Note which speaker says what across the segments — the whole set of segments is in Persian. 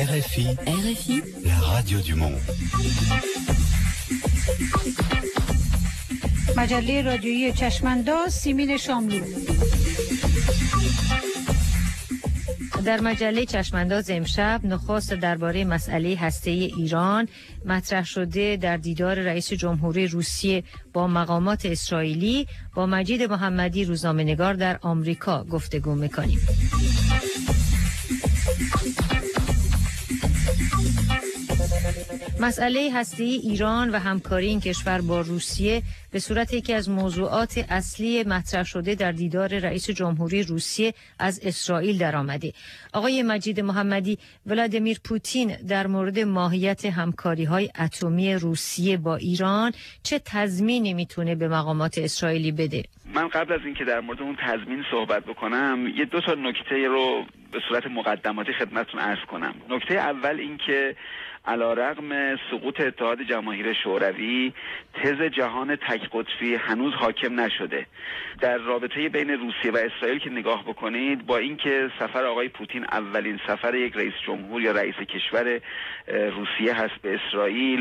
Speaker 1: RFI, la radio du monde.
Speaker 2: مجله رادیویی چشمانداز سیمین شاملو.
Speaker 3: در مجله چشمانداز امشب نخست درباره مسئله هسته‌ای ایران مطرح شده در دیدار رئیس جمهوری روسیه با مقامات اسرائیلی با مجید محمدی روزنامه‌نگار در آمریکا گفتگو می‌کنیم. مسئله هسته‌ای ایران و همکاری این کشور با روسیه به صورت یکی از موضوعات اصلی مطرح شده در دیدار رئیس جمهوری روسیه از اسرائیل درآمده. آقای مجید محمدی، ولادیمیر پوتین در مورد ماهیت همکاری‌های اتمی روسیه با ایران چه تضمینی میتونه به مقامات اسرائیلی بده؟
Speaker 4: من قبل از اینکه در مورد اون تضمین صحبت بکنم یه دو تا نکته رو به صورت مقدماتی خدمتتون عرض کنم. نکته اول این که علیرغم سقوط اتحاد جماهیر شوروی تز جهان تک قطبی هنوز حاکم نشده. در رابطه بین روسیه و اسرائیل که نگاه بکنید، با اینکه سفر آقای پوتین اولین سفر یک رئیس جمهور یا رئیس کشور روسیه هست به اسرائیل،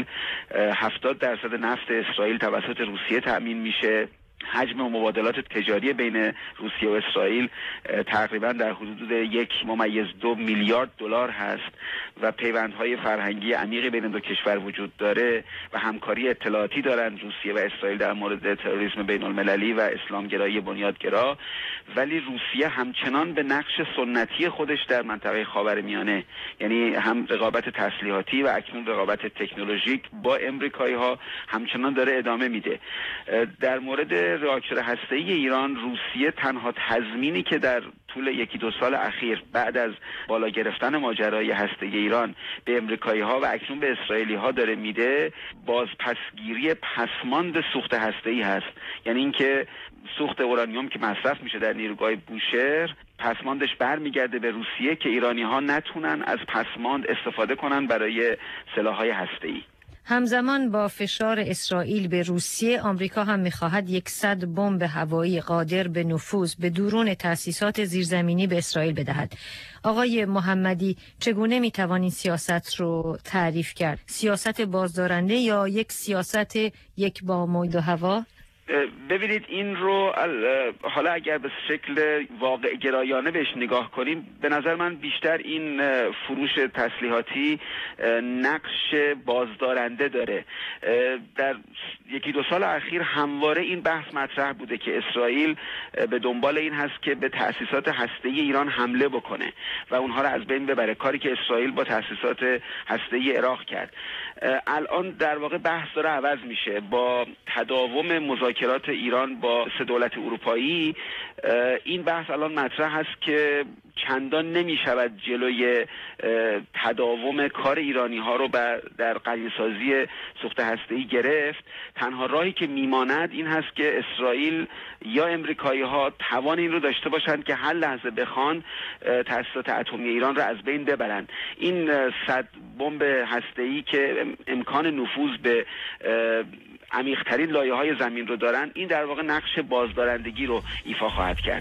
Speaker 4: 70% نفت اسرائیل توسط روسیه تأمین میشه. حجم مبادلات تجاری بین روسیه و اسرائیل تقریبا در حدود 1.2 میلیارد دلار هست و پیوندهای فرهنگی عمیقی بین دو کشور وجود داره و همکاری اطلاعاتی دارند روسیه و اسرائیل در مورد تروریسم بین المللی و اسلامگرایی بنیادگرا. ولی روسیه همچنان به نقش سنتی خودش در منطقه خاورمیانه، یعنی هم رقابت تسلیحاتی و اکنون رقابت تکنولوژیک با امریکایی‌ها همچنان داره ادامه میده. در مورد راکتور هسته‌ای ایران، روسیه تنها تضمینی که در طول 1-2 سال اخیر بعد از بالا گرفتن ماجرای هسته‌ای ایران به امریکایی‌ها و اکنون به اسرائیلی‌ها داره میده، بازپسگیری پسماند سوخت هسته‌ای هست. یعنی اینکه سوخت اورانیوم که مصرف میشه در نیروگاه بوشهر، پسماندش برمیگرده به روسیه که ایرانی‌ها نتونن از پسماند استفاده کنن برای سلاح‌های هسته‌ای.
Speaker 3: همزمان با فشار اسرائیل به روسیه، آمریکا هم می‌خواهد 100 بمب هوایی قادر به نفوذ به درون تأسیسات زیرزمینی به اسرائیل بدهد. آقای محمدی، چگونه می‌توان این سیاست رو تعریف کرد؟ سیاست بازدارنده یا یک سیاست یک بام و دو هوا؟
Speaker 4: ببینید، این رو حالا اگر به شکل واقع گرایانه بهش نگاه کنیم، به نظر من بیشتر این فروش تسلیحاتی نقش بازدارنده داره. در 1-2 سال اخیر همواره این بحث مطرح بوده که اسرائیل به دنبال این هست که به تأسیسات هسته‌ای ایران حمله بکنه و اونها رو از بین ببره، کاری که اسرائیل با تأسیسات هسته‌ای عراق کرد. الان در واقع بحث داره عوض میشه. با تداوم مذاکرات ایران با 3 دولت اروپایی، این بحث الان مطرح هست که چندان نمیشود جلوی تداوم کار ایرانی ها رو در غنی‌سازی سوخت هسته‌ای گرفت. تنها راهی که میماند این هست که اسرائیل یا امریکایی ها توان این رو داشته باشند که هر لحظه بخوان تأسیسات اتمی ایران رو از بین ببرند. این 100 بمب هسته‌ای که امکان نفوذ به عمیق‌ترین لایه‌های زمین رو دارن، این در واقع نقش بازدارندگی رو ایفا خواهد کرد.